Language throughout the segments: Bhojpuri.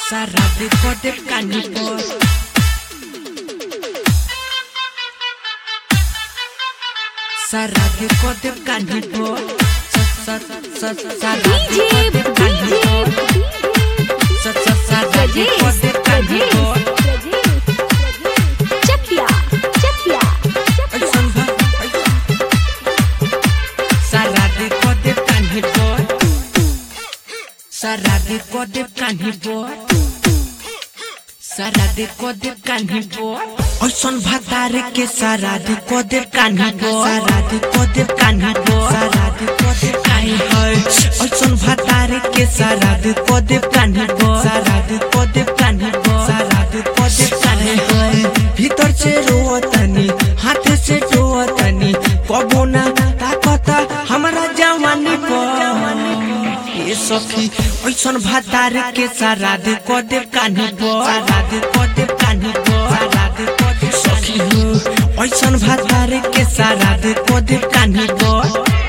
Sarade kodep kanipor Sarade kodep kanipor Sarade kodep kanipor Sarade kodep kanipor Chakia Sarade kodep kanipor Sarade kodep kanipor Sarade kodep kanipor Oison bhatare ke sarade kodep kanipor Sarade kodep kanipor Sarade kodep ai hai Oison bhatare ke sarade kodep kanipor Sarade kodep kanipor Sarade kodep kanipor Bhitor se roatani हाथ से रोतनी कबो ना ताकता हमरा जवानी पर ये सखी ओइसन भातार के साराद कोदेव कान्ही पर साराद कोदेव कान्ही पर साराद कोदेव सखी ओइसन भातार के साराद कोदेव कान्ही पर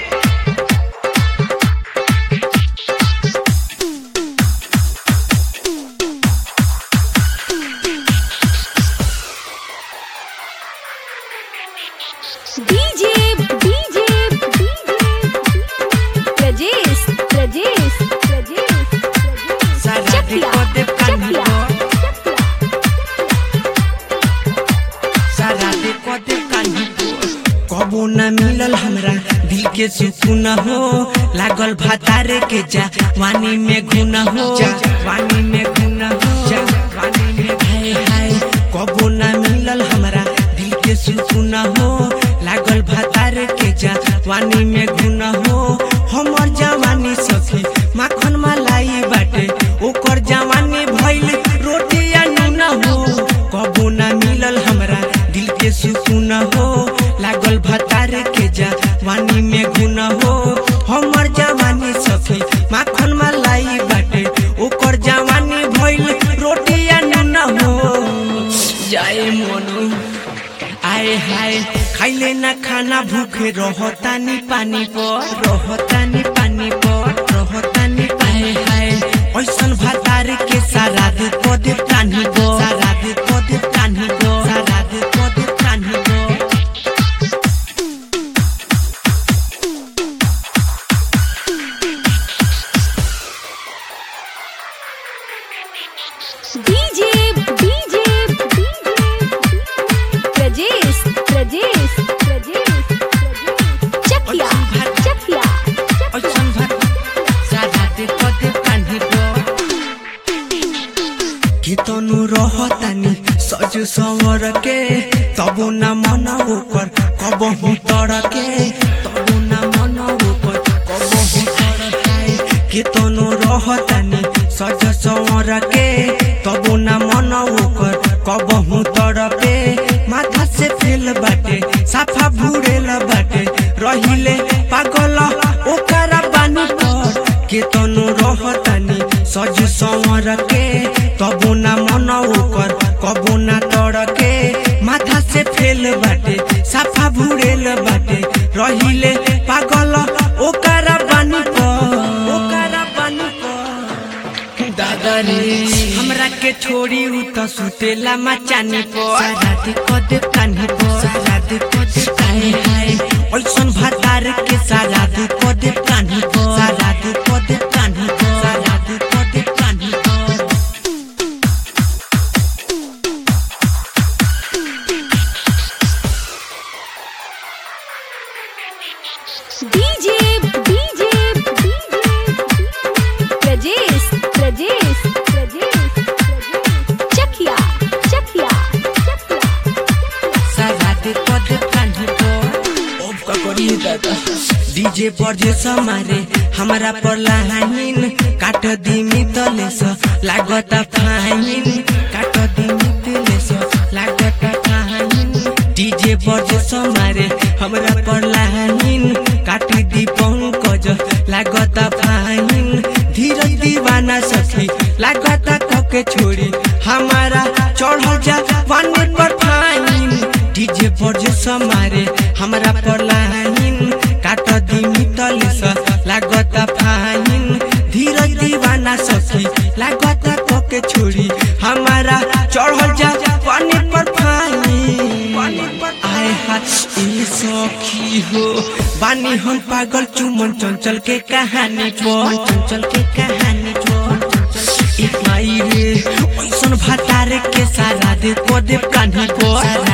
DJ Rajesh साराद कोदेव कान्ही पर साराद कोदेव कान्ही पर कबो ना मिलल हमरा दिल के सुकून हो लागल भातारे के जवानी में गुना हो जवानी में गुना हो जवानी में हाय हाय कबो ना मिलल हमरा दिल के सुकून हो लागल भातारे के जवानी में गुना हो हमर जवानी सखी माखन मलाई बाटे ओकर जवानी भइल रोटी या नून हो कबो ना मिलल हमरा दिल के सुकून हो लागल भातारे के जवानी में गुण हो हमर जवानी सखी माखन मलाई बाटे ओकर जवानी भइल रोटी या नून हो जाए मनु आए हाय खाइले ना खाना भूखे रहतानी पानी पर रहतानी पानी पर रहतानी आए हाय ओइसन भातार के साराद कोदेव कान्ही पर साराद कोदेव कान्ही पर साराद कोदेव कान्ही पर DJ Rajesh Chakia ओइसन भात साराद कोदेव कान्ही पर कितनु रहतानी सज संवर के तबो ना मन ओकर कबहु तड़के तबो ना मन ओकर कबहु तड़के कितनु रहतानी सज संवर के तबो ना मन ओकर कबहु तड़के माथा से फेल बाटे साफा भूरेल बाटे रहिले पागल ओकरा बानी पर केतनु रहतानी सज संवर के तबो ना मन ओकर कबो ना तड़के माथा से फेल बाटे साफा भूरेल बाटे रहिले पागल ओकरा बानी पर दादा रे हमरा के छोड़ी उ त सुतेला मचानी पर साराद कोदेव कान्ही पर साराद कोदेव कान्ही हाय ओइसन भातार के साराद कोदेव कान्ही पर साराद कोदेव कान्ही पर साराद कोदेव कान्ही पर DJ Rajesh Chakia साराद कोदेव कान्ही पर अब का करिए दादा डीजे बजे समारे हमरा पर लाहिन काट दिमी तले स लागता फाइन काट दिमी तले स लागता फाइन डीजे बजे समारे हमरा पर लाहिन काट दी पंकज लागता फाइन धीरज दीवाना सखी लागता कके छोड़ी हमारा चढ़ल जवानी पर फाइन डीजे बजे समारे हमरा पर लाहिन काट दिमी तले स लागता फाइन धीरज दीवाना सखी लागता कके छोड़ी चढ़ल जा पानी पर पानी आए हाथ ए सखी हो बानी हम पागल चुमन चंचल के कहानी पर चंचल के कहानी पर एक माई रे ओइसन भातारे के सारा दे को दे कान्ही पर